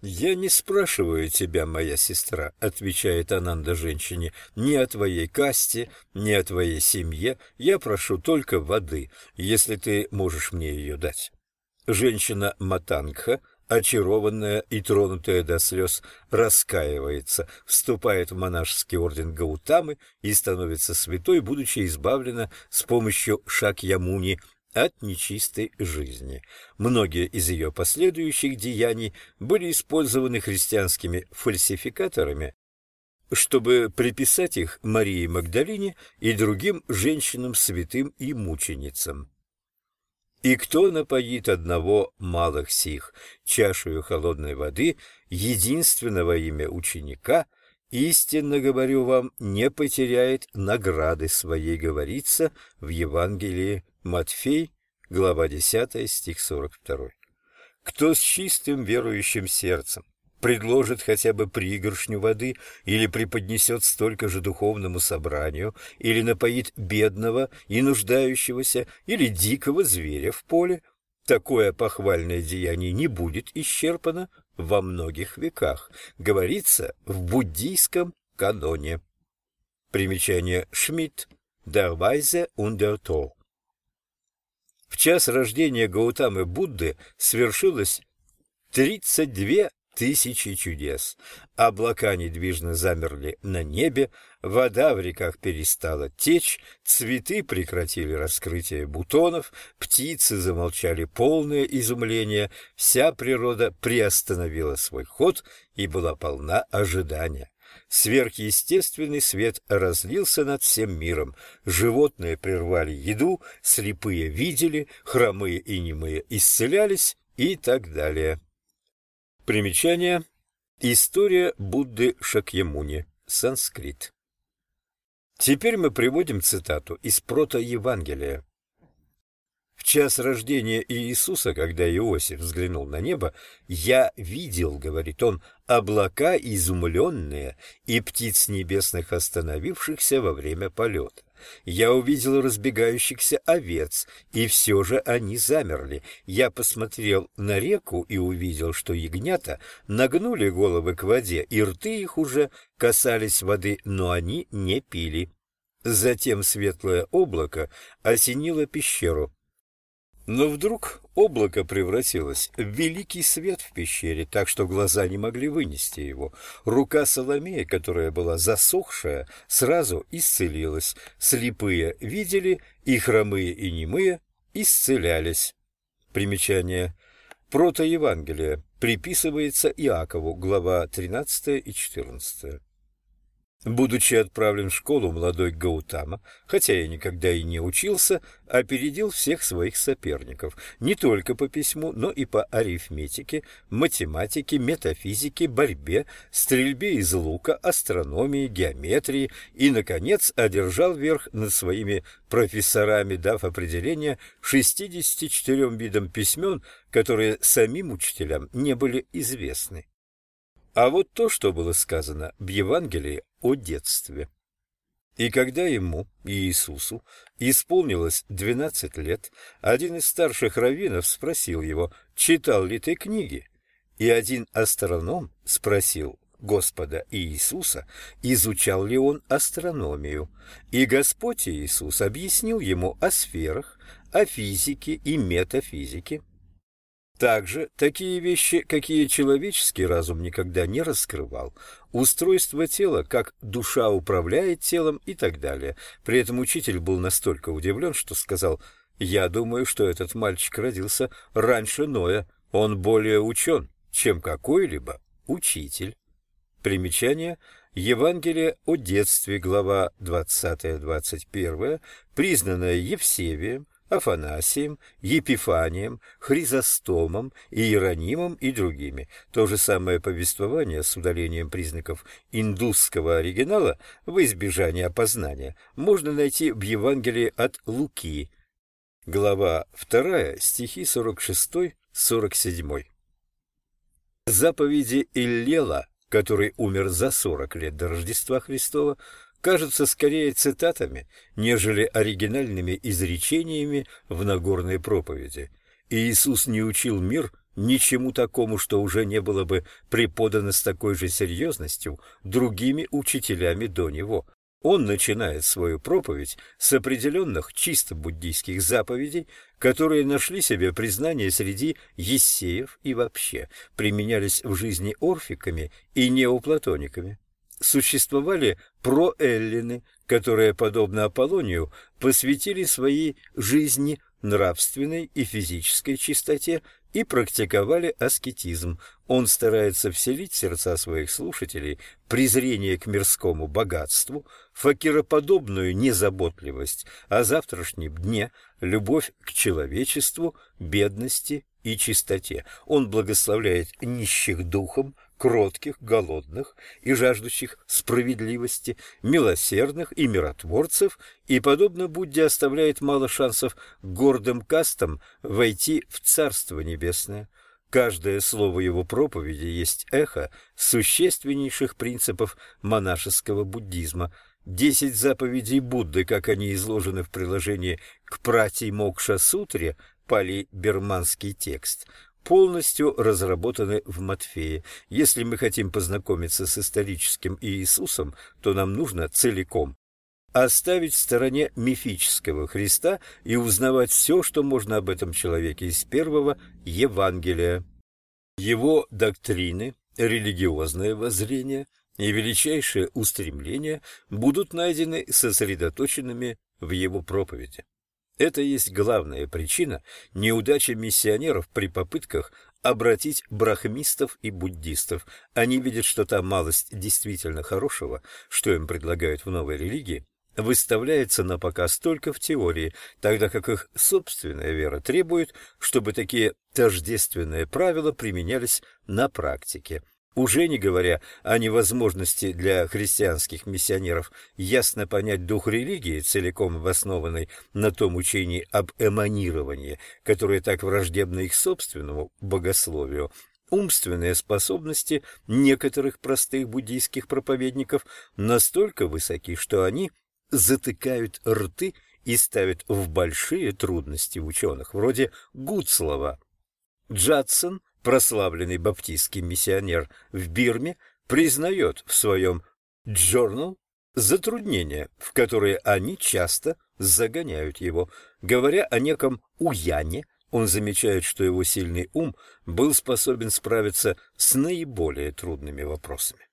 «Я не спрашиваю тебя, моя сестра», — отвечает Ананда женщине, — «ни о твоей касте, ни о твоей семье. Я прошу только воды, если ты можешь мне ее дать». Женщина Матангха, очарованная и тронутая до слез, раскаивается, вступает в монашеский орден Гаутамы и становится святой, будучи избавлена с помощью Шакьямуни от нечистой жизни. Многие из ее последующих деяний были использованы христианскими фальсификаторами, чтобы приписать их Марии Магдалине и другим женщинам святым и мученицам. «И кто напоит одного малых сих чашею холодной воды, единственного имя ученика, истинно говорю вам, не потеряет награды своей», говорится в Евангелии Матфей, глава 10, стих 42. «Кто с чистым верующим сердцем предложит хотя бы пригоршню воды или преподнесет столько же духовному собранию, или напоит бедного и нуждающегося, или дикого зверя в поле, такое похвальное деяние не будет исчерпано во многих веках», говорится в буддийском каноне. Примечание Шмидт, Der Weise und der Tor. В час рождения Гаутамы Будды свершилось 32 тысячи чудес. Облака недвижно замерли на небе, вода в реках перестала течь, цветы прекратили раскрытие бутонов, птицы замолчали полное изумление, вся природа приостановила свой ход и была полна ожидания. Сверхъестественный свет разлился над всем миром, животные прервали еду, слепые видели, хромые и немые исцелялись и так далее. Примечание. История Будды Шакьямуни. Санскрит. Теперь мы приводим цитату из протоевангелия. В час рождения Иисуса, когда Иосиф взглянул на небо, «Я видел, — говорит он, — облака изумленные и птиц небесных, остановившихся во время полета. Я увидел разбегающихся овец, и все же они замерли. Я посмотрел на реку и увидел, что ягнята нагнули головы к воде, и рты их уже касались воды, но они не пили. Затем светлое облако осенило пещеру. Но вдруг облако превратилось в великий свет в пещере, так что глаза не могли вынести его. Рука Соломея, которая была засохшая, сразу исцелилась. Слепые видели, и хромые и немые исцелялись». Примечание. Протоевангелие приписывается Иакову, глава 13 и 14. Будучи отправлен в школу, молодой Гаутама, хотя и никогда и не учился, опередил всех своих соперников, не только по письму, но и по арифметике, математике, метафизике, борьбе, стрельбе из лука, астрономии, геометрии и, наконец, одержал верх над своими профессорами, дав определение 64 видам письмен, которые самим учителям не были известны. А вот то, что было сказано в Евангелии о детстве. «И когда ему, Иисусу, исполнилось 12 лет, один из старших раввинов спросил его, читал ли ты книги? И один астроном спросил Господа Иисуса, изучал ли он астрономию. И Господь Иисус объяснил ему о сферах, о физике и метафизике. Также такие вещи, какие человеческий разум никогда не раскрывал, устройство тела, как душа управляет телом и так далее. При этом учитель был настолько удивлен, что сказал: «Я думаю, что этот мальчик родился раньше Ноя, он более учен, чем какой-либо учитель». Примечание. Евангелие о детстве, глава 20-21, признанное Евсевием, Афанасием, Епифанием, Хризостомом, Иеронимом и другими. То же самое повествование с удалением признаков индусского оригинала во избежание опознания можно найти в Евангелии от Луки, глава 2, стихи 46-47. Заповеди Иллела, который умер за 40 лет до Рождества Христова, кажутся скорее цитатами, нежели оригинальными изречениями в Нагорной проповеди. Иисус не учил мир ничему такому, что уже не было бы преподано с такой же серьезностью другими учителями до него. Он начинает свою проповедь с определенных чисто буддийских заповедей, которые нашли себе признание среди ессеев и вообще применялись в жизни орфиками и неоплатониками. Существовали проэллины, которые, подобно Аполлонию, посвятили своей жизни нравственной и физической чистоте и практиковали аскетизм. Он старается вселить в сердца своих слушателей презрение к мирскому богатству, факироподобную незаботливость о завтрашнем дне, любовь к человечеству, бедности и чистоте. Он благословляет нищих духом, кротких, голодных и жаждущих справедливости, милосердных и миротворцев, и, подобно Будде, оставляет мало шансов гордым кастам войти в Царство Небесное. Каждое слово его проповеди есть эхо существеннейших принципов монашеского буддизма. 10 заповедей Будды, как они изложены в приложении к Пратимокша-сутре, пали-бирманский текст, полностью разработаны в Матфее. Если мы хотим познакомиться с историческим Иисусом, то нам нужно целиком оставить в стороне мифического Христа и узнавать все, что можно об этом человеке из первого Евангелия. Его доктрины, религиозное воззрение и величайшее устремление будут найдены сосредоточенными в его проповеди. Это есть главная причина неудачи миссионеров при попытках обратить брахмистов и буддистов. Они видят, что та малость действительно хорошего, что им предлагают в новой религии, выставляется на показ только в теории, тогда как их собственная вера требует, чтобы такие тождественные правила применялись на практике. Уже не говоря о невозможности для христианских миссионеров ясно понять дух религии, целиком основанной на том учении об эманировании, которое так враждебно их собственному богословию, умственные способности некоторых простых буддийских проповедников настолько высоки, что они затыкают рты и ставят в большие трудности ученых, вроде Гудслова. Джадсон, прославленный баптистский миссионер в Бирме, признает в своем «Journal» затруднения, в которые они часто загоняют его. Говоря о неком Уяне, он замечает, что его сильный ум был способен справиться с наиболее трудными вопросами.